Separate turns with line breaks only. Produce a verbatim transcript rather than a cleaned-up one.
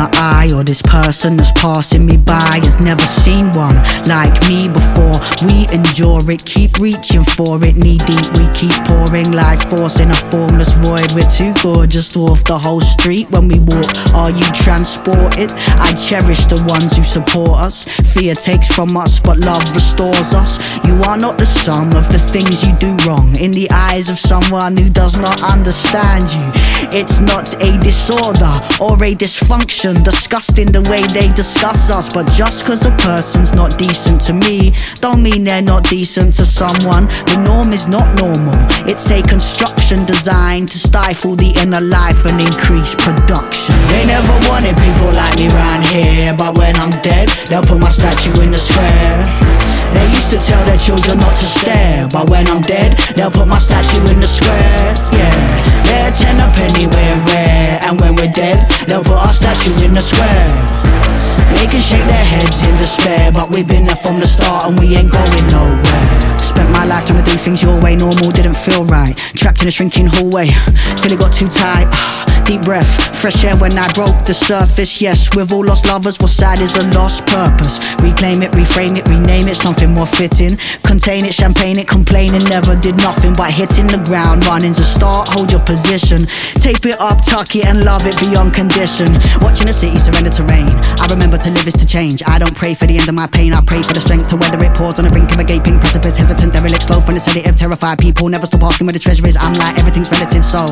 the eye, or this person that's passing me by has never seen one like me before. We endure it, keep reaching for it, knee deep we keep pouring life force in a formless void. We're too gorgeous to off the whole street when we walk. Are you transported? I cherish the ones who support us. Fear takes from us, but love restores us. You are not the sum of the things you do wrong in the eyes of someone who does not understand you. It's not a disorder or a dysfunction, disgusting the way they discuss us. But just cause a person's not decent to me, don't mean they're not decent to someone. The norm is not normal, it's a construction designed to stifle the inner life and increase production. They never wanted people like me round here, but when I'm dead, they'll put my statue in the square. They used to tell their children not to stare, but when I'm dead, they'll put my statue in the square. Yeah, they're ten a penny, we're rare, and when we're dead, they'll put our statues in the square. They can shake their heads in despair, but we've been there from the start and we ain't going nowhere. Spent my life trying to do things your way, normal didn't feel right. Trapped in a shrinking hallway, till it got too tight. Deep breath, fresh air when I broke the surface. Yes, we've all lost lovers, what's sad is a lost purpose. Reclaim it, reframe it, rename it, something more fitting. Contain it, champagne it, complaining never did nothing but hitting the ground. Running's a start, hold your position. Tape it up, tuck it and love it beyond condition. Watching the city surrender to rain, I remember to live is to change. I don't pray for the end of my pain, I pray for the strength to weather it. Pause on the brink of a gaping precipice, hesitant, derelict, slow from the sedative. Terrified people never stop asking where the treasure is. I'm like, everything's relative, so